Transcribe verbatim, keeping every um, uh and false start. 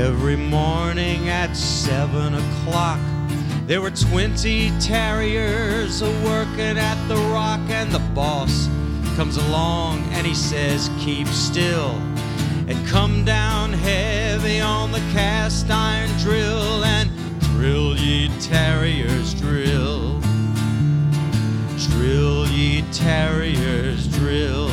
Every morning at seven o'clock, there were twenty terriers a-working at the rock, and the boss comes along and he says, keep still and come down heavy on the cast iron drill, and drill ye terriers, drill. Drill ye terriers.